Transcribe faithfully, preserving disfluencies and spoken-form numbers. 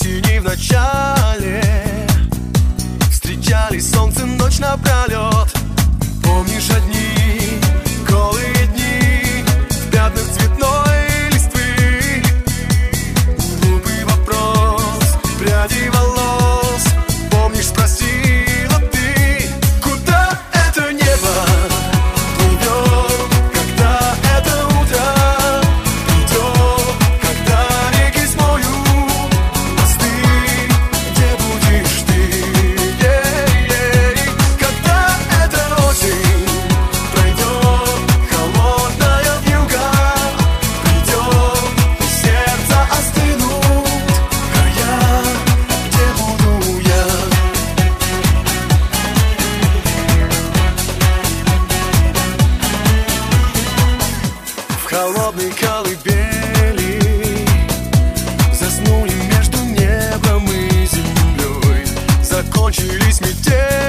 осени в начале встречались солнце ночь напролет. Помнишь одни голые дни в пятнах цветной листвы? Глупый вопрос, пряди волос. Помнишь, спросила ты, куда это небо плывет, когда это утро придет, когда реки смоют мосты, где будешь ты? Ей-ей. Когда эта осень пройдет, холодная вьюга придет, и сердце остынут края, где буду я? В холодной колыбели заснули между небом и землей. Закончились метели.